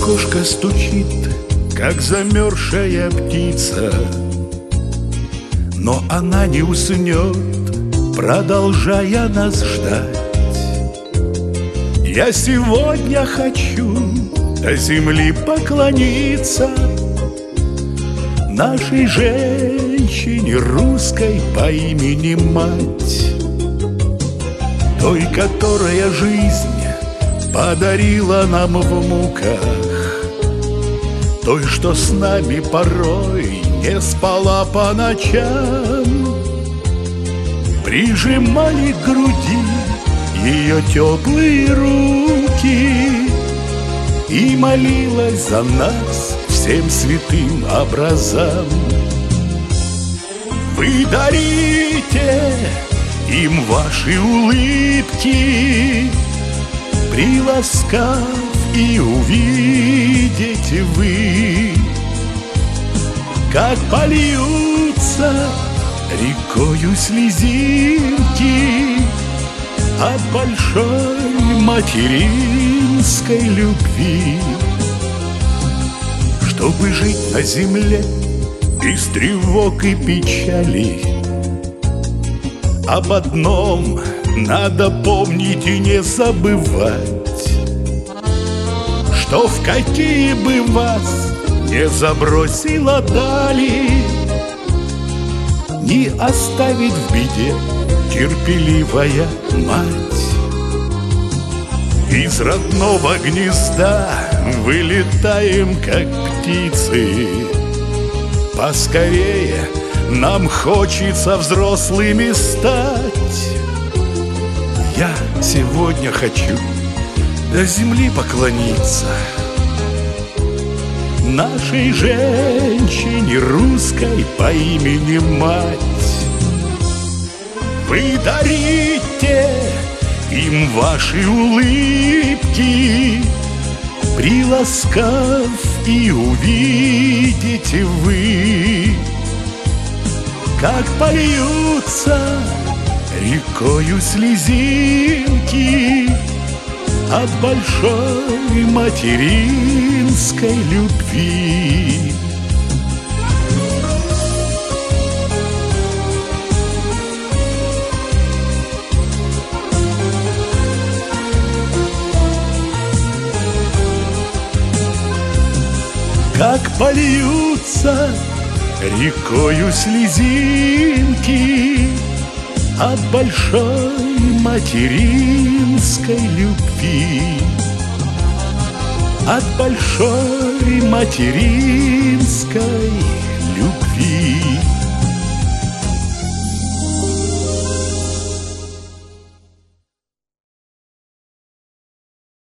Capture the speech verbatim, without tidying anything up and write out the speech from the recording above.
окошко стучит, как замерзшая птица, но она не уснет, продолжая нас ждать. Я сегодня хочу до земли поклониться нашей женщине русской по имени Мать, той, которая жизнь подарила нам в муках, той, что с нами порой не спала по ночам. Прижимали к груди ее теплые руки и молилась за нас всем святым образам. Вы дарите им ваши улыбки, приласкав, и увидите вы, как польются рекою слезинки от большой материнской любви. Чтобы жить на земле без тревог и печали, об одном надо помнить и не забывать, что в какие бы вас не забросила дали, не оставить в беде терпеливая мать. Из родного гнезда вылетаем, как птицы. Поскорее нам хочется взрослыми стать. Я сегодня хочу до земли поклониться нашей женщине русской по имени Мать. Вы дарите им ваши улыбки, приласкав, и увидите вы, как польются рекою слезинки от большой материнской любви. Как польются рекою слезинки от большой материнской любви, от большой материнской